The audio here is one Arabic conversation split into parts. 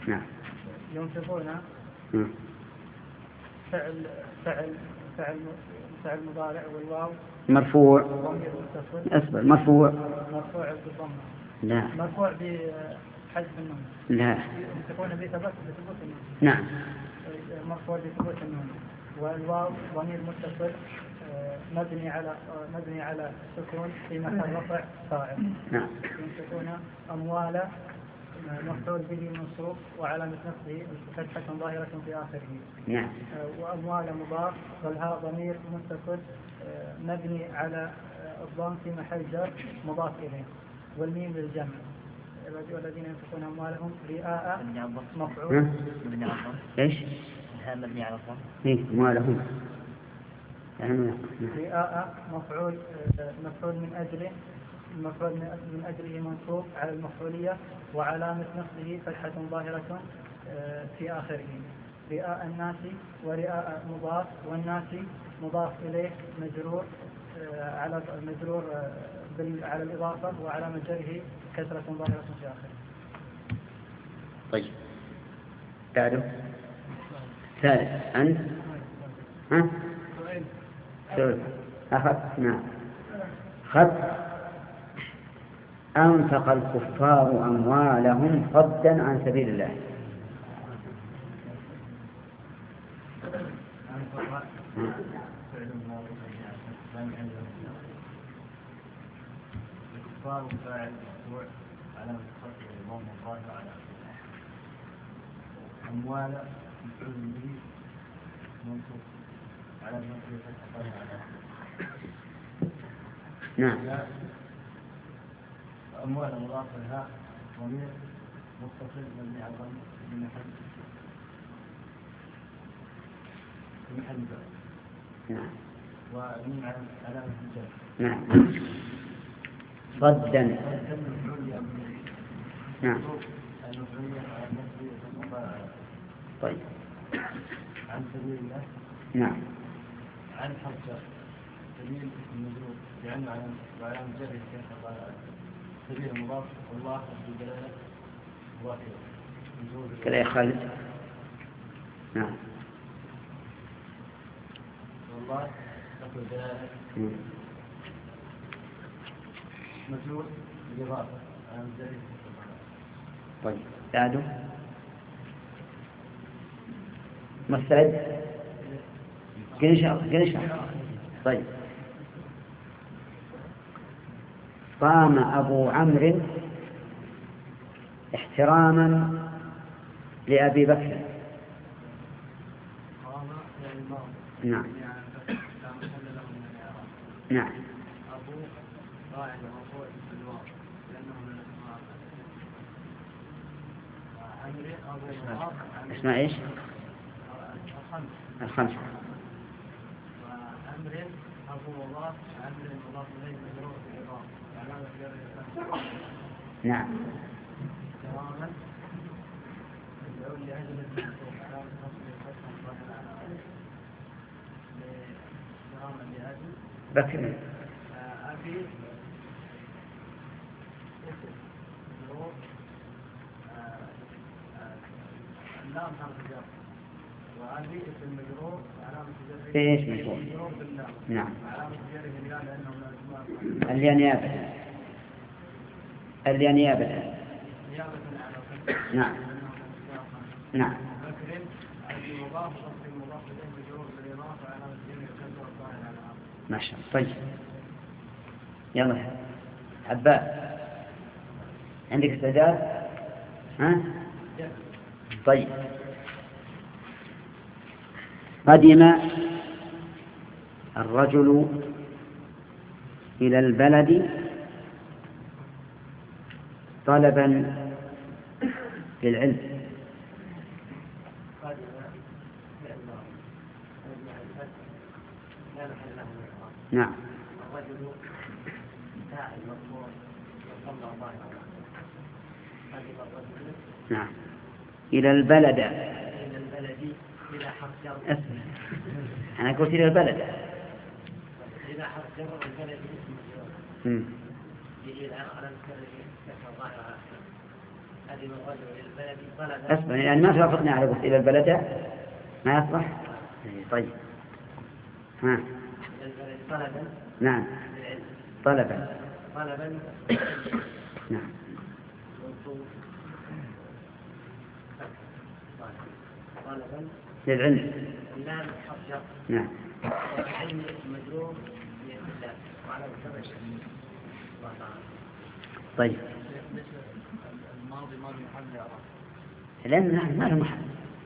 نعم. ينفقون فعل فعل فعل فعل مضارع والواو مرفوع. ضمير متصل. أصبر. مرفوع بالضمة. لا. مرفوع بحذف النون. لا. ينفقون بثبوت النون. نعم. مرفوع بثبوت النون. والواو ضمير متصل مبني على السكون في محل رفع فاعل. نعم. ينفقون أموال مفعول به منصوب وعلامة نصبه فتحة ظاهرة في آخره. نعم. وأموال مضاف والهاء ضمير متصل مبني على الضم في محل جر مضاف إليه والميم للجمع. والذين ينفقون أموالهم رئاء مفعول. إيش؟ الهاء مبني على الضم. إيه أموالهم. رئاء مفعول من أجله منصوب على المفعولية وعلامة نصبه فتحة ظاهرة في آخره. رئاء الناس ورئاء مضاف والناس مضاف إليه مجرور على الإضافة وعلامة جره كسرة ظاهرة في آخره. طيب تعرف ثالث أنت سؤال أخذت. نعم. أنفق الكفار أموالهم صدا عن سبيل الله. الكفار فاعل مرفوع علامة خفضه الضم الظاهر على أموال مفعول به منصوب على نصبه فتحة ظاهرة على نعم. أموال مضاف لها ضمير متصل مبني على الضم في محل جر. نعم. ومن علامة الجر. نعم. صدا. نعم. طيب. عن سبيل الله. نعم. عن حرف سبيل المجرور لأنه علامة جره سبيل المضاف والله في دلالة واحدة. كلا يا خالد. نعم. والله تقول دلالة مجرور بالإضافة علامة جره. طيب تعالوا مستعد. قل طيب. قام أبو عمرو احتراما لأبي بكر. نعم. نعم. اسمع ايش؟ الخمسة. وأمر أبو الله أمر الله إليه مجرور بالإضافة علامة جره. نعم. كراما يقول لأجل المنصوب علامة نصبه فتحة ظاهرة على كراما لأجل بكر. أبي مجرور اللام حرف جر وأبي اسم مجرور علامة جره. ايش مجرور؟ باللام. نعم. علامة جره لأنه من الأسماء. اليانيابة. نيابة على نعم. نعم. بكر أبي مضاف وصف المضاف إليه مجرور بالإضافة علامة جره كسر الظاهر على العام. ما شاء الله. طيب يلا عباس عندك استعداد؟ ها؟ طيب. قدم الرجل إلى البلد طلبا للعلم. نعم. نعم. إلى البلد. إلى حرف جر. أنا قلت إلى البلد. إلى حرف جر البلد اسم مجرور. إلى على البلد كسر ظاهر على أصبر يعني ما توافقنا على قلت إلى البلد ما يصلح. طيب ها نعم طلبا نعم للعلم نعم طيب لأن ما له محل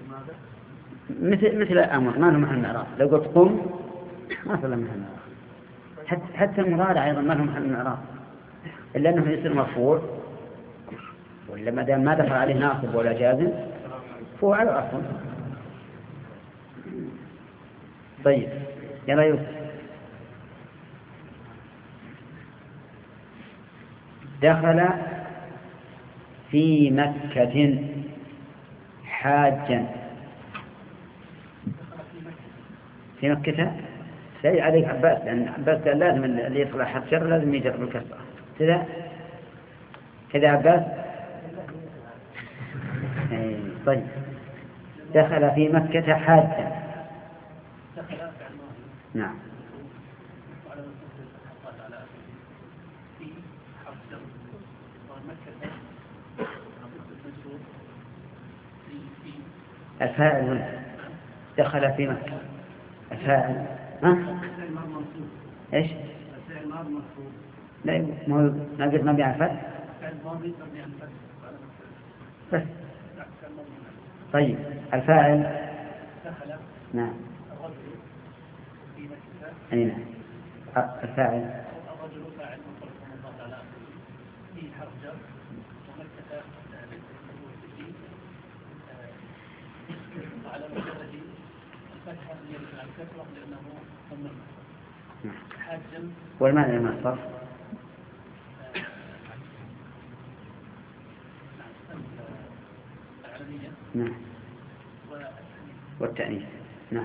مثل الأمر ما له محل إعراب. لو قلت قم ما له محل إعراب. حتى المضارع أيضا ما له محل إعراب إلا أنه يصير مرفوع، ولا ما دام ما دخل عليه ناصب ولا جازم فهو على الأصل. طيب يلا يوسف. دخل في مكة حاجا. في مكة سيء عليك عباس، لأن عباس قال لازم اللي يدخل حرف جر لازم يجر بالكسرة كذا عباس. طيب دخل في مكة حاجا. نعم الفاعل هنا دخل في مكة الفاعل ايش؟ لا ما قلت مبني على الفتح بس. طيب الفاعل نعم أي نعم الفاعل والمعنى ما الصرف نعم والتأنيث نعم.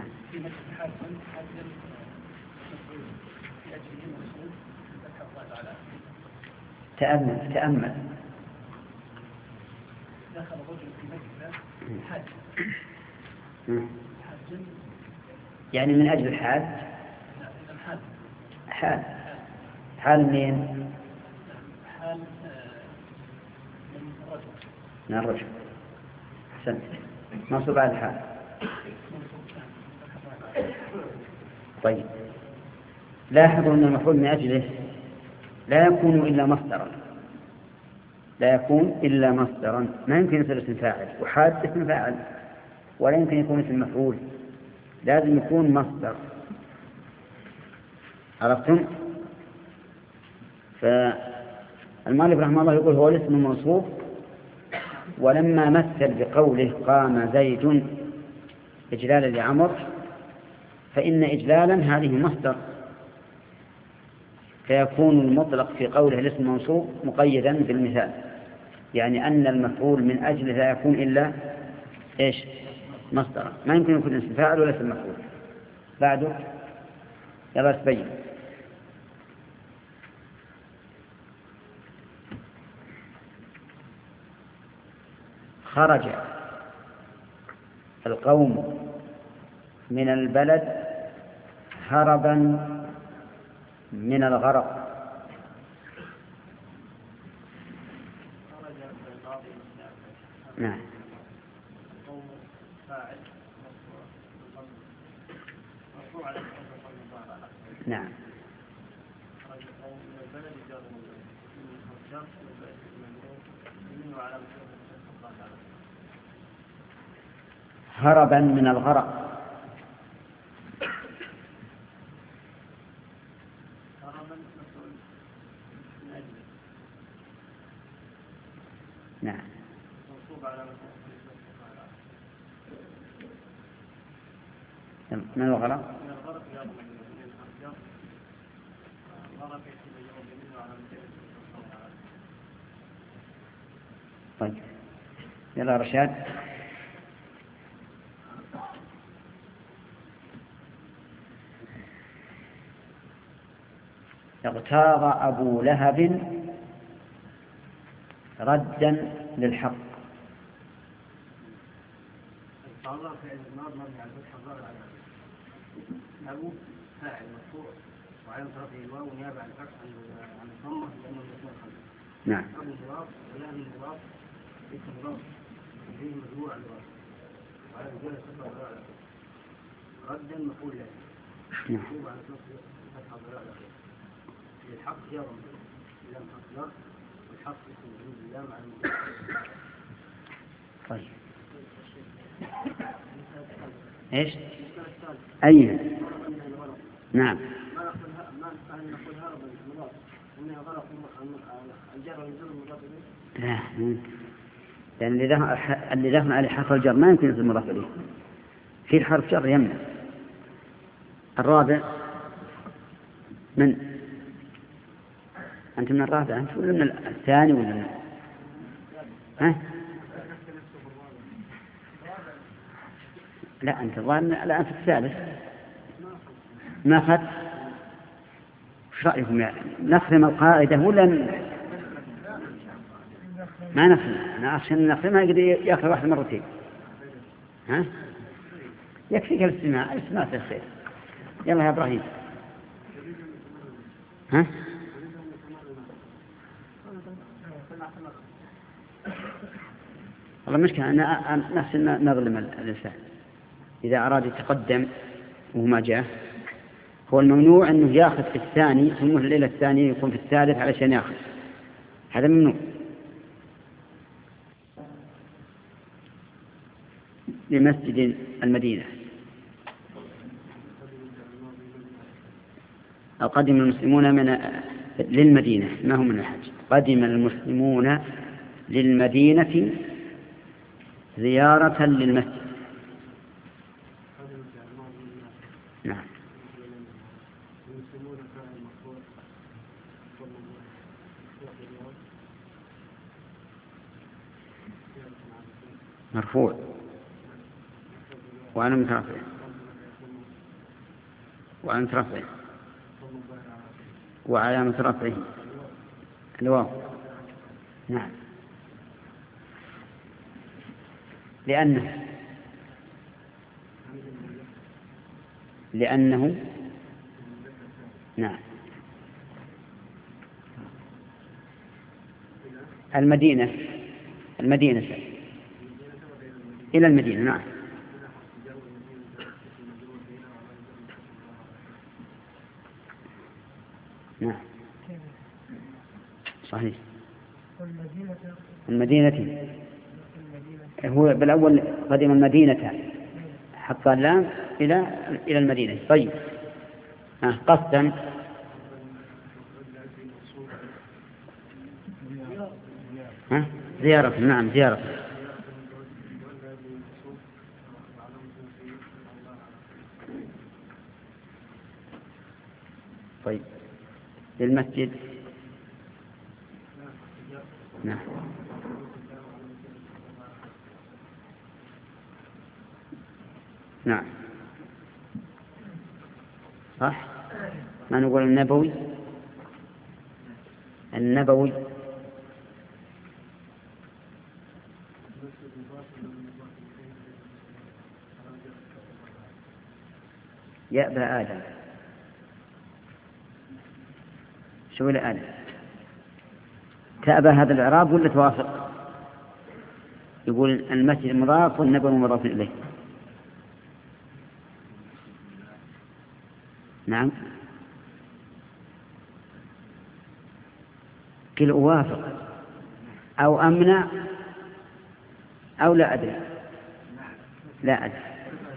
تأمل دخل رجل في مكة حاج يعني من أجل الحاج حال منين؟ حال من الرجل. أحسنت منصوب على الحال. طيب لاحظوا أن المفعول من أجله لا يكون إلا مصدرا ما يمكن يصير اسم فاعل، وحاد اسم فاعل، ولا يمكن يكون اسم مفعول، لازم يكون مصدر. عرفتم؟ فالمؤلف رحمه الله يقول هو الاسم الموصوف، ولما مثل بقوله قام زيد إجلالا لعمر فإن إجلالا هذه مصدر، فيكون المطلق في قوله الاسم الموصوف مقيدا بالمثال، يعني أن المفعول من أجله لا يكون إلا إيش؟ مصدر، ما يمكن يكون اسم فاعل ولا اسم مفعول. بعده يلا تبين. خرج القوم من البلد هربا من الغرق. نعم نعم هربا من الغرق. نعم من الغرق. طيب يلا رشاد. اغتاظ أبو لهب ردا للحق. فعل فعل الماضي مبني على الفتح الظاهر على أبو فاعل مرفوع وعلى طرفه الواو نيابة عن الفتح عن الضمة لأنه يكون خلف. نعم. أبو مضاف ولا مضاف اسم مضاف فيه مجموع على الواو وعلى رجال الصفة الظاهر ردا مقول له مكتوب على فتح الظاهر على الحق جار لم حق والحق اسم وجود اللام على المضاف. طيب ايش؟ أي نعم. لا لأن اللي دخل عليه حرف الجر ما يمكن يصير مضاف إليه، في حرف جر يمنع. الرابع من أنت من الرابع أنت ولا من الثاني ولا من ها؟ لا أنت الآن في الثالث ما أخذ. وش رأيكم يعني نخرم القاعدة ولا ما نخرم؟ أنا أخشى أن نخرمها يأخذ واحد مرتين. ها يكفيك الاستماع في الخير. يلا يا إبراهيم. ها والله مشكلة أنا نفسي نظلم الإنسان إذا أراد يتقدم وما جاء. هو الممنوع أنه يأخذ في الثاني ثم الليلة الثانية يكون في الثالث علشان يأخذ، هذا ممنوع. لمسجد المدينة أو قدم المسلمون للمدينة ما هم من الحج. قدم المسلمون للمدينة زيارة للمسجد. نعم. مرفوع وأنا مترفع وعلامة رفعه الواو. نعم. لأنه نعم. المدينة إلى المدينة. نعم. نعم صحيح. المدينة هو بالأول قدم المدينة حط اللام إلى المدينة. طيب قصدا زيارة. نعم زيارة. طيب للمسجد. نعم. نعم صح. ما نقول النبوي يأبى آدم. شو لآدم تأبى هذا الإعراب ولا توافق؟ يقول المسجد مضاف والنبوي مضاف إليه. نعم كل أوافق أو أمنع أو لا أدري. لا أدري.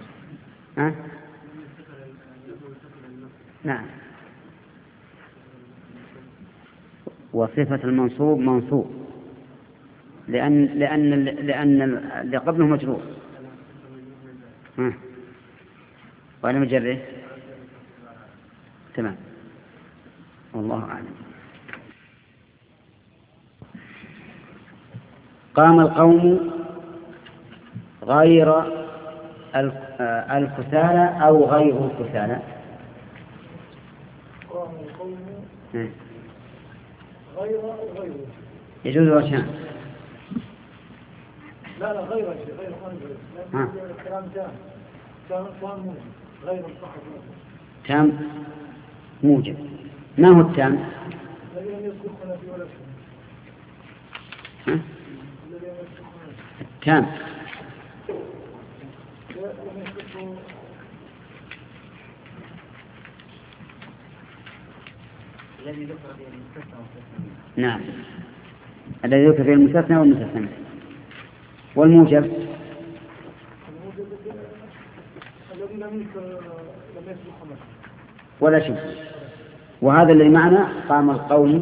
نعم. وصفة المنصوب منصوب لأن اللي قبله مجرور. وأنا مجرد. تمام. والله أعلم. قام القوم غير الكسالى أو غير الكسالى. قام القوم غير يجوز وجهان. لا غير شيء غير الكلام كان موجب غير الصحة تام موجب. ما هو التام؟ الذي لم يسبقنا في ولا ها؟ التام الذي ذكر في المستثنى والمستثنى. نعم، الذي ذكر في المستثنى والمستثنى. والموجب الذي لم يسبقنا ولا شيء. وهذا الذي معنا قام القول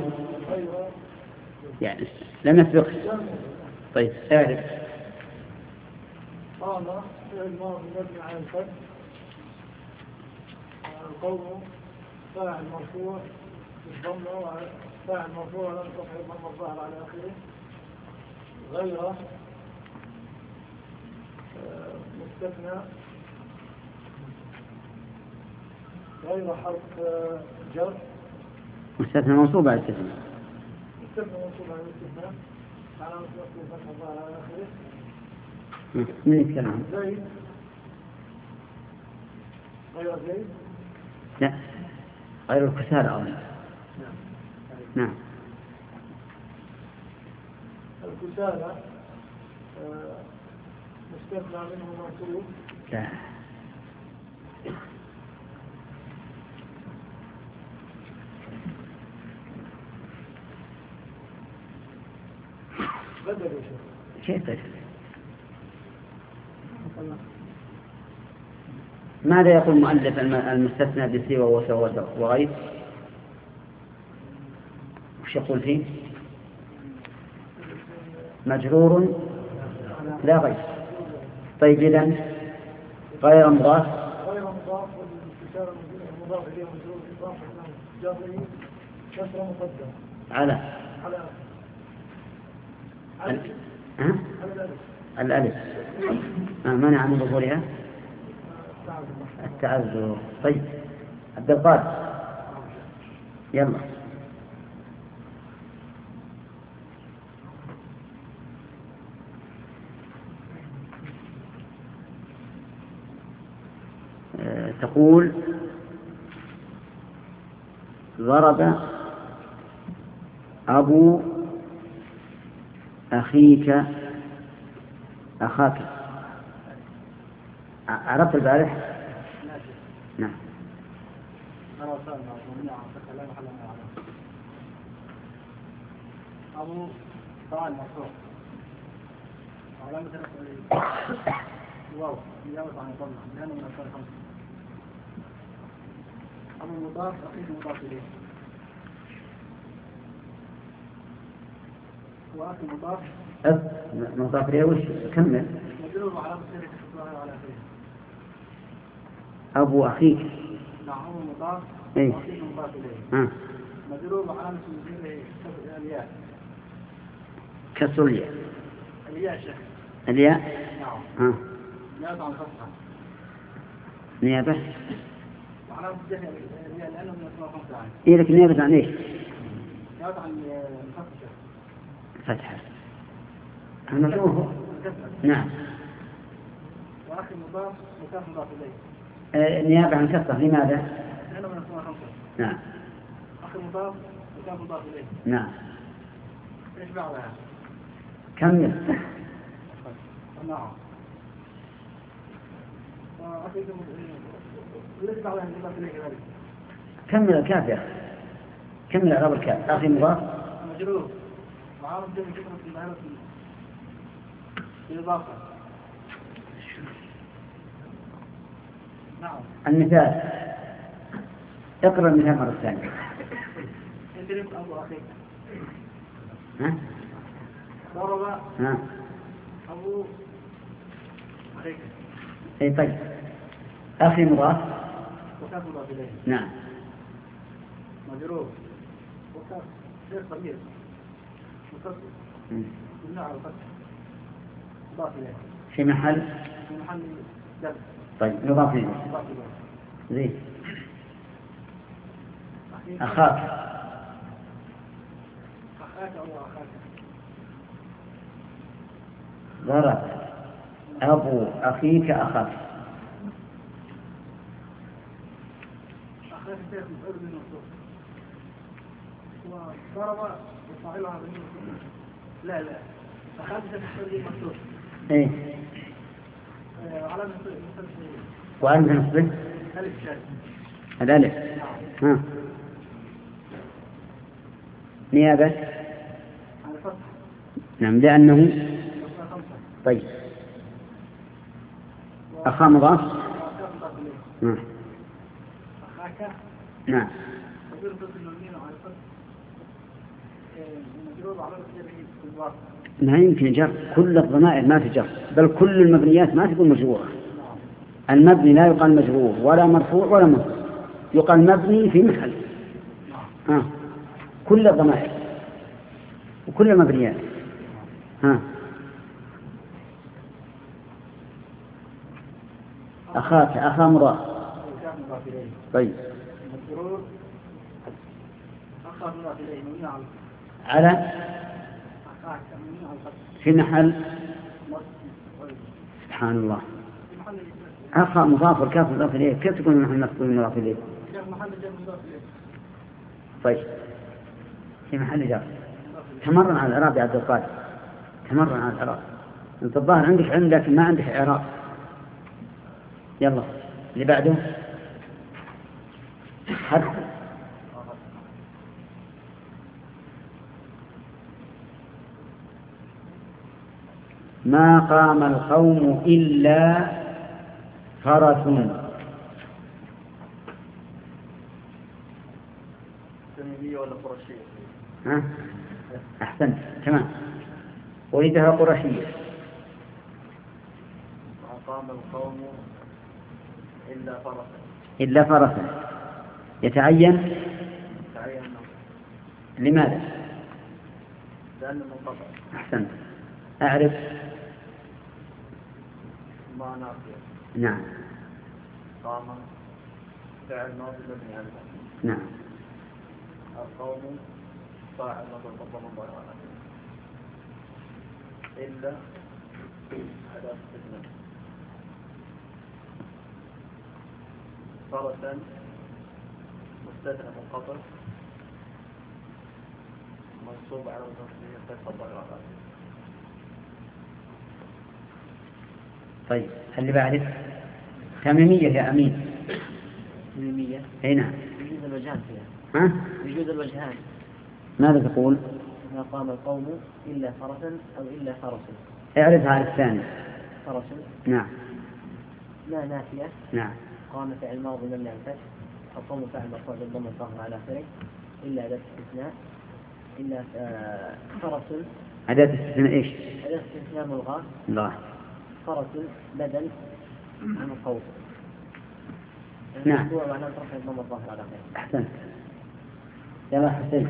يعني لم يسبق. طيب اعرف. قام فعل ماضي مبني على الفتح، القول فاعل مرفوع بالضمه، فاعل مرفوع لم تصحب الضمه الظاهر على اخره، غير مستثنى غير حرف جر، مستثنى منصوب على الاستثناء، مستثنى منصوب على الاستثناء على مستثنى الفتح الظاهر على اخره. من يتكلم؟ زيد غير زيد، لا غير الكسالى أولا. نعم الكسالى مستثنى منه منصوب. لا بدل كيف بدل؟ ماذا يقول المؤلف المستثنى بسوى وسوى وغير؟ وش يقول فيه؟ مجرور لا غير. طيب إذن غير مضاف والكسالى مضاف إليه مجرور إضافة جاره كسر مقدم على الألف منع من ظهورها التعذر. طيب عبد القادر يلا. تقول ضرب أبو أخيك أخاك. عرفت البارح؟ نعم. أبو طبعا مصروف علامة واو يجاوز عن الضمة لأنه من أكثر خمسة. أبو مضاف أخيك مضاف إليه، وأخي مضاف مضاف إليه. وش كمل؟ مجرور علامة سيرة الظاهر على آخره. أبو أخيك. نعم أبو مضاف إيه. وأخيك مضاف إليه. مجرور علامة سيرة الياء. كسر الياء. الياء شيخ. الياء. نعم. نيابة عن فتحة. نيابة. وعلامة الياء لأنه من أسماء خمسة عين. إيه لك نيابة عن إيش؟ نيابة عن فتحة. فتحة. المجرور. نعم. وأخي مضاف مكاف مضاف إليه. نيابة عن كسرة. لماذا؟ لأنه من أسماء خمسة. نعم. أخي مضاف مكاف مضاف إليه. نعم. إيش بعدها؟ كمل. نعم. وأخي ليش بعدها مضاف إليه كذلك؟ كمل الكاف يا أخي. كمل إعراب الكاف. أخي مضاف مجرور وعامل جمع فكرة المعرفة بالإضافة. نعم. المثال. اقرأ المثال مرة ثانية. يدرك أبو أخيك. ها؟ ضرب ها؟ أبو أخيك. أي طيب. أخي مضاف. وكاف مضاف إليه. نعم. مجرور وكاف غير ضمير متصل بالنوع على الفتح مضاف إليه في محل جر. طيب مضاف إليه. مضاف إليه. زين. أخاك. أخاك أو أخاك. ضرب أبو أخيك أخاك. أخاك شيخ مفعول به منصوب وضرب وفاعلها بالمنصوب. لا أخاك شيخ مفعول به منصوب. إيه على مثل وأنت نصبه ألف شاذ. الألف. ها نيابة على فتح. نعم لأنه خمسة. طيب أخا مضاف. نعم أخاك نعم تدير ضد المؤمنين على الفتح مجرور على الخير في الواقع. ما يمكن جر، كل الضمائر ما في جر، بل كل المبنيات ما تكون مجرورة. المبني لا يقال مجرور ولا مرفوع ولا منصوب، يقال مبني في محل. كل الضمائر وكل المبنيات. أخاك أخا مضاف. طيب مجرور أخاك مضاف إليه مبني على أخاك مبني على الفتح. في محل سبحان الله أخا مضاف والكاف مضاف إليه، كيف تكون محل مفعول مضاف إليه؟ محل جر مضاف إليه. طيب في محل جر. تمرن على الإعراب يا عبد القادر، تمرن على الإعراب. أنت الظاهر عندك علم لكن ما عندك إعراب. يلا اللي بعده حرف. ما قام القوم إلا فرس. تميمية ولا قرشية؟ ها أحسنت تمام. ولدها قرشية. ما قام القوم إلا فرسا. إلا فرسا يتعين. تعين لماذا؟ لأنه منقطع. أحسنت. أعرف. ما نافية. نعم. قام فعل ماضي مبني على الفتح. نعم. القوم فاعل مضارع مضارع إلا أداة استثناء. فرسا مستثنى منقطع منصوب على النصب فتح الضمير على آخره. طيب اللي بعده تميمية يا أمين. تميمية. أي نعم. يجوز الوجهان فيها. ها؟ يجوز الوجهان. ماذا تقول؟ ما قام القوم إلا فرسا أو إلا فرسا. اعرفها على الثاني. فرسا. نعم. لا نافية. نعم. قام فعل ماضي مبني على الفتح. القوم فعل مرفوع بالضم الظاهر على آخره إلا أداة استثناء. إلا فرس. أداة استثناء إيش؟ أداة استثناء ملغاة. الله. فرس بدل عن القوم. نعم. وعلى رفع الضم الظاهر على آخره. أحسنت. يلا حسين.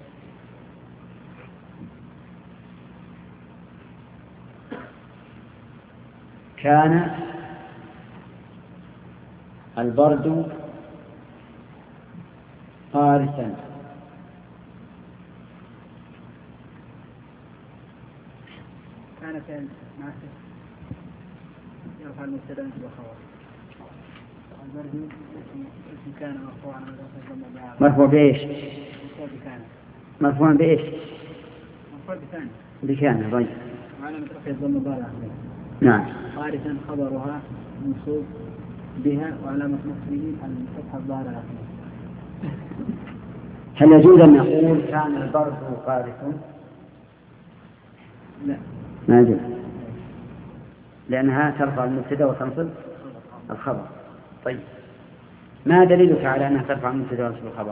كان البرد قارسا. كان فعل ناسخ يرفع المبتدا والخبر. البرد اسم كان مرفوعا على الضم. مرفوع بإيش؟ مرفوع بكان. مرفوع بإيش؟ مرفوع بكان. بكان. طيب. وعلامة رفع الضم الظاهر. نعم. قارسا خبرها منصوب بها وعلامة نصبه الفتحة الظاهرة الأخيرة. هل يجوز أن نقول كان البرد قارسا؟ لا. ما يجوز لأنها ترفع المبتدا وتنصب الخبر. طيب ما دليلك على أنها ترفع المبتدا وتنصب الخبر؟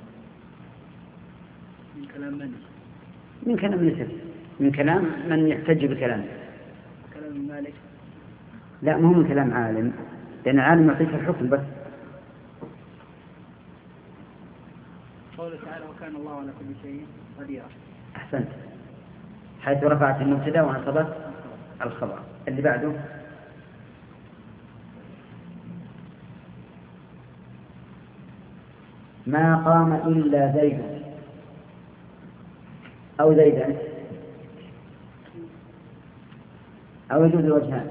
من كلام من؟ من كلام نسب، من كلام من يحتج بكلامه. كلام مالك. لا مو من كلام عالم، لأن العالم يعطيك الحكم بس. قوله تعالى وكان الله على كل شيء قديرا. أحسنت، حيث رفعت المبتدا ونصبت الخبر. اللي بعده ما قام إلا زيد أو زيدا. أو يجوز الوجهان؟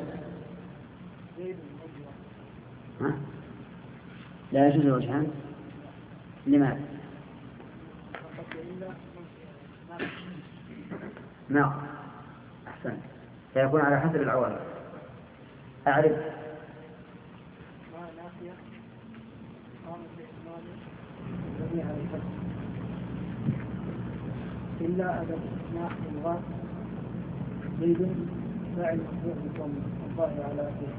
ها؟ لا يجوز الوجهان. لماذا؟ نعم أحسن، سيكون على حسب العوامل. أعرف إلا أدب ناحية الغاء زيد فاعل مخبوع بالضم الظاهر على أخيه.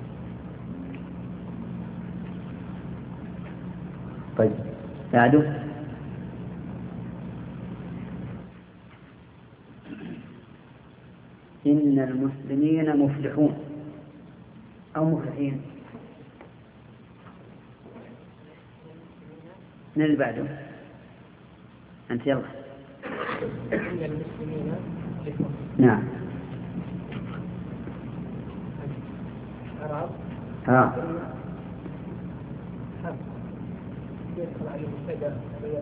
طيب ساعدوا. إن المسلمين مفلحون أو مفلحين. من اللي بعده؟ أنت يلا. إن المسلمين مفلحون. نعم. عرب. يدخل على المبتدا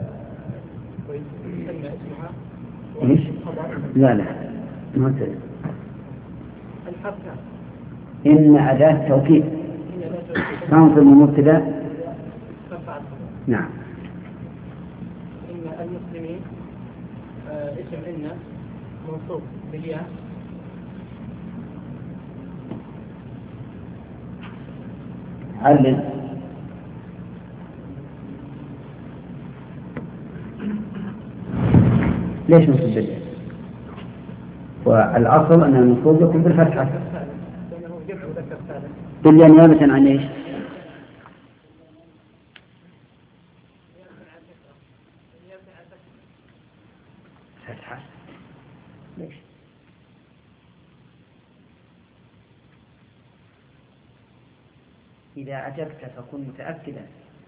ويسمى اسمها. إيش؟ لا ما تدري. الحرف. إن أداة توكيد تنصب المبتدا. نعم. إن المسلمين اسم إن منصوب بالياء. علل. ليش منصوب بالياء؟ والأصل أن المنصوب يكون بالفتحة. بالياء نيابة عن إيش؟ فتحة. ليش؟ إذا أجبت فكن متأكدا.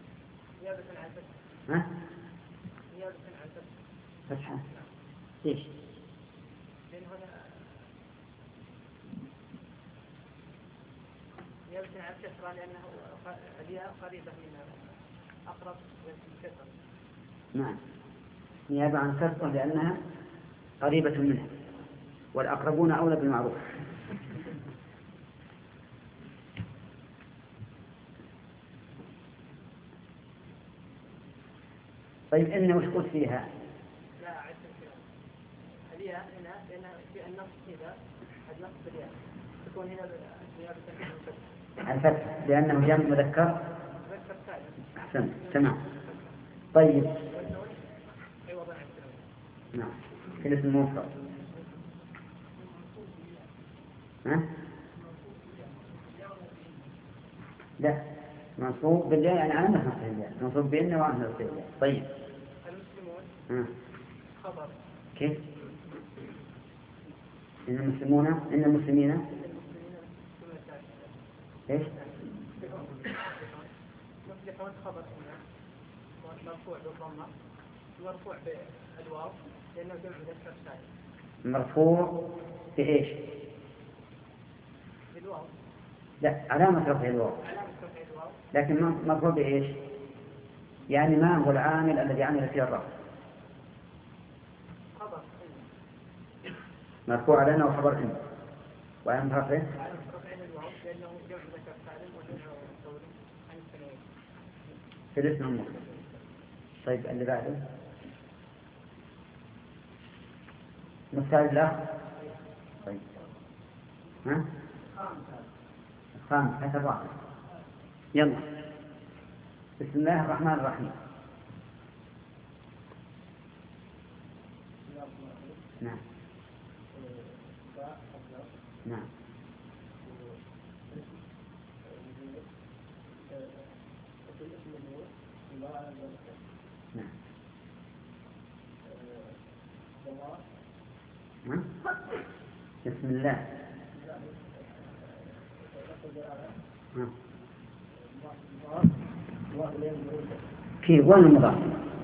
ها؟ فتحة. ليش؟ يمكن على الكسرة لأنه الياء قريبة من أقرب الكسرة. نعم. نيابة عن كسرة لأنها قريبة منها، والأقربون أولى بالمعروف. طيب إن وش قلت فيها؟ لا عدت فيها. الياء هنا لأنها في النص كذا النص بالياء تكون هنا نيابة عن الفتح لأنه جمع مذكر. أحسن تمام. طيب نعم في الاسم المفرد. ها؟ لا منصوب بالله يعني على نفس الله، منصوب بإنه وعن نفس الله. طيب المسلمون خبر كيف؟ إن المسلمون إن المسلمين إيش؟ مفلحون خبر مرفوع بالضمة مرفوع بالواو لأنه جمع مذكر سالم. مرفوع بإيش؟ بالواو. لا علامة رفع الواو. لكن مرفوع بإيش؟ يعني ما هو العامل الذي عمل فيه الرفع؟ خبر مرفوع على أنه خبر إن وعلامة رفعه الواو لأنه جمع مذكر سالم وجمع عن التنوين. في الاسم المفرد. طيب اللي بعده مستعد له. طيب ها خامس حتى الرابع. يلا بسم الله الرحمن الرحيم. نعم نعم نعم. بسم الله. في وين المضاف؟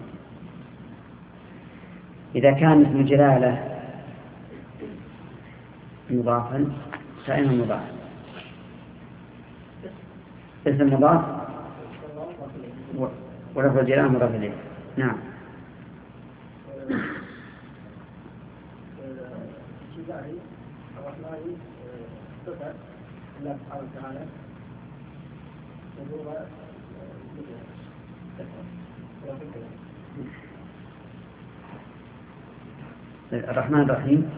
إذا كان اسم جلالة مضافا فإن المضاف اسم مضاف ولفظ الجلالة مضاف إليه. نعم. صفة الله سبحانه وتعالى وجوه الرحمن الرحيم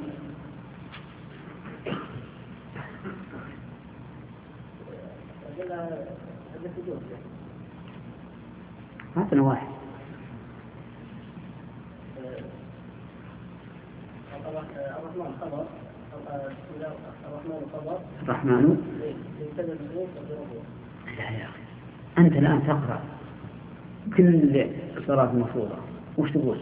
هاتنا واحد. الرحمن خبر الرحمن خبر الرحمن. لا يا أخي أنت الآن تقرأ كل الصلاة المفروضة وش تقول؟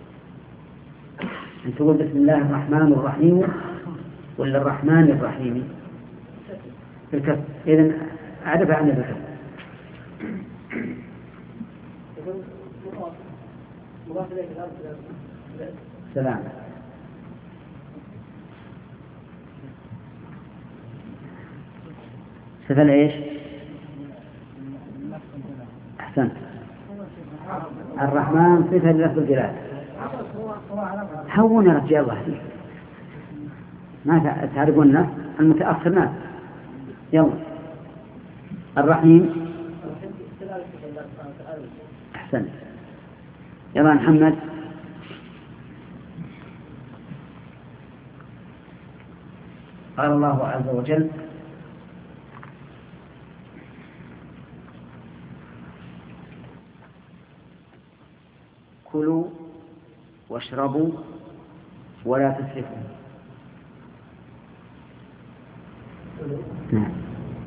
أن تقول بسم الله الرحمن الرحيم ولا الرحمن الرحيم؟ بالكسر. إذن أعرف عنه بالكسر. سلام. سفل إيش؟ أحسنت. الرحمن صفة للفظ الجلال. هون يا رجال الله فيك. ما تعرفون المتأخر ناس. يلا. الرحيم. أحسنت. يلا محمد. قال الله عز وجل كلوا واشربوا ولا تسرفوا. نعم.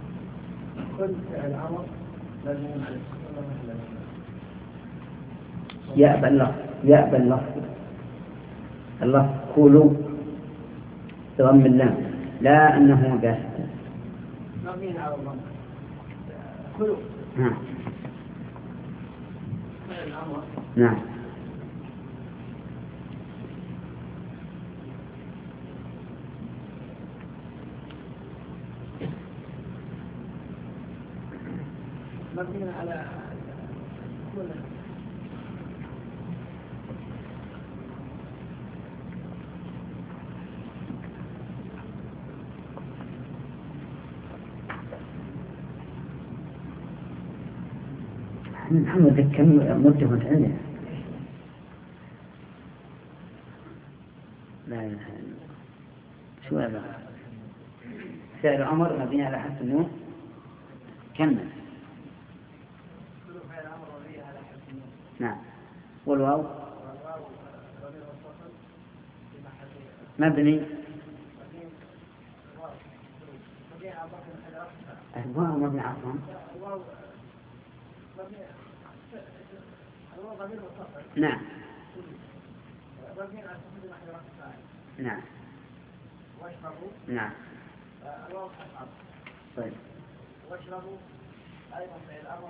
يأبى اللفظ كلوا بضم اللام لا أنه باسط. مبني على الله كلوا. نعم. نعم. مبني على كل محمد كم مدة عندنا؟ لا إله إلا الله. شو هذا؟ فعل أمر مبني على حذف النون. كمل. نعم. والواو مبني. الواو مبني عصام. نعم. نعم. نعم. طيب. واشربوا أيضا في الأمر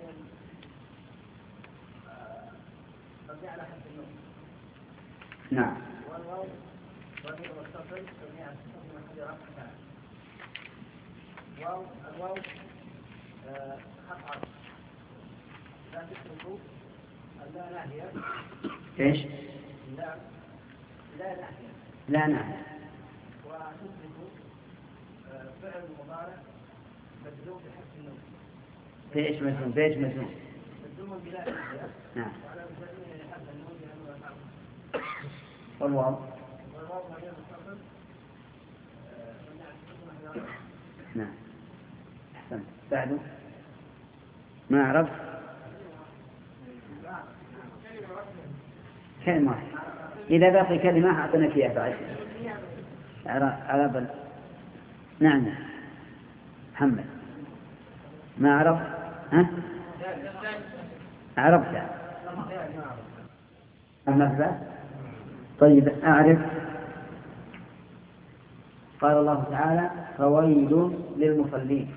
مبني على حذف النون. نعم. والواو ضمير متصل مبني على سكون محل رفع فاعل. الواو حرف عطف. لا تتركوا اللا ناهية. ايش؟ لا ناهية. لا ناهية. وتتركوا فعل مضارع مجزوم بحذف النون. بإيش مجزوم؟ بإيش مجزوم؟ مجزوم بلا ناهية. نعم. وعلى مجزوم حذف النون لأنه يفعل. والواو ضمير متصل مبني على سكون محل رفع. نعم. أحسنت. بعده ما عرفت كلمة واحدة. إذا باقي كلمة أعطنا فيها بعد عرب. نعم. محمد ما عرف. ها عرفت المثل. طيب أعرف. قال الله تعالى فويل للمصلين.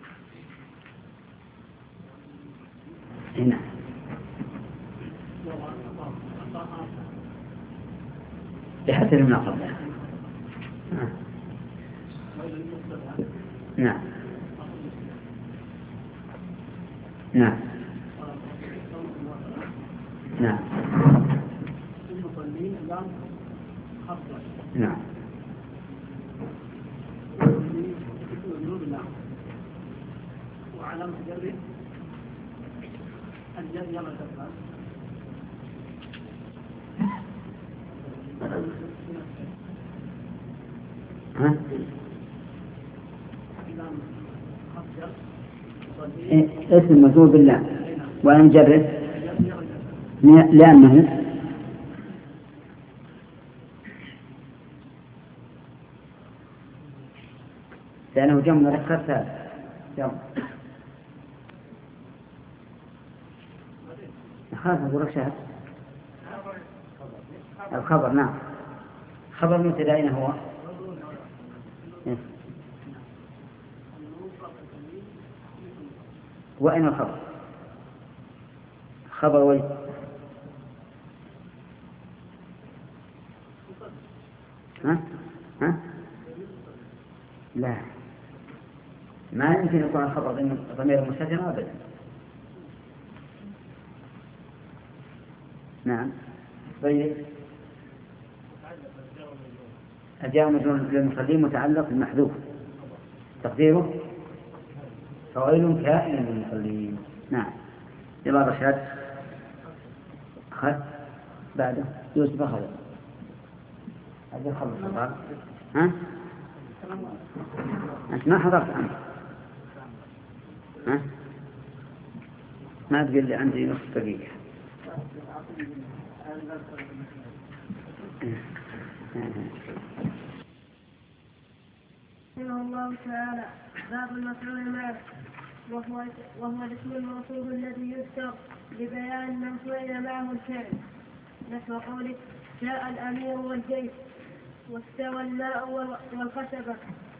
هنا بحسب ما قبلها. نعم. نعم. نعم. نعم. علامة جره الجر يلا تفعل اسم مجرور بالله وأن جره لأنه جمع مذكر ثالث جمع خلاص أقول لك شهد الخبر. نعم خبر مبتدأ أين هو؟ وأين الخبر؟ خبر وين؟ ها؟ لا ما يمكن يكون الخبر ضمير مستتر أبدا. نعم طيب الجار مجرور للمصلين متعلق بالمحذوف تقديره فويل كائن للمصلين. نعم يلا رشاد أخذ بعده يوسف أخذ هذا خلص. ها أنت ما حضرت أنت؟ ها ما تقول لي عندي نصف دقيقة. رحمه الله تعالى باب المفعول معه وهو الاسم الموصول الذي يذكر لبيان من فعل معه الفعل نحو قوله جاء الأمير والجيش واستوى الماء والخشبة.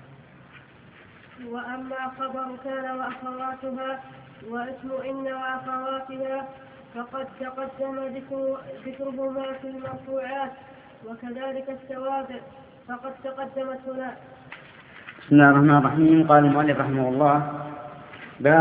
وأما خبر كان وأخواتها واسم إن وأخواتها فقد تقدم ذكرهما في المرفوعات وكذلك التوابع فقد تقدمت هنا. بسم الله الرحمن الرحيم. قال المؤلف رحمه الله